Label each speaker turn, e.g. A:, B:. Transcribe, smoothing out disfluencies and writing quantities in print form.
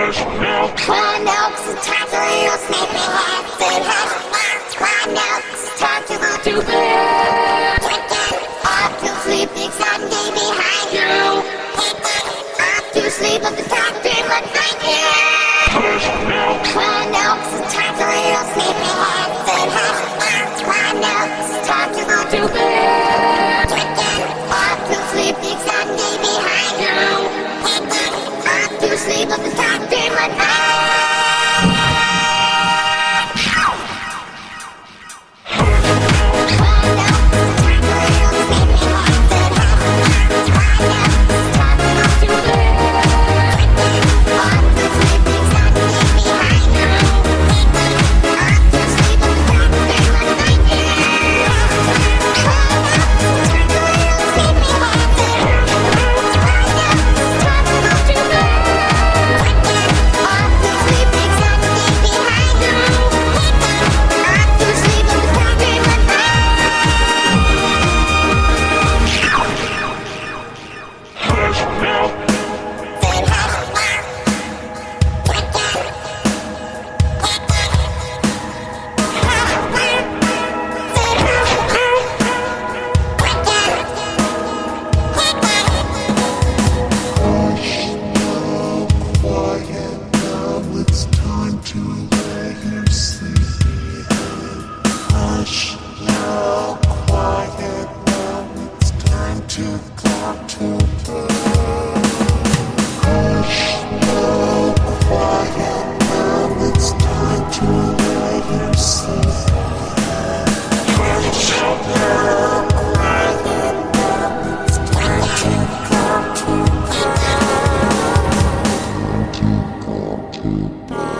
A: Cloud it's time to little snippy heads and heads. Cloud it's time to go to bed. Drinking off to sleep, big Sunday behind you. Off to sleep, but the top dream behind you. Cloud it's time to little snippy heads and heads. Cloud it's time to go to bed. Drinking off to sleep, big Sunday behind you. Off to sleep, but the top dream behind you.
B: Bye.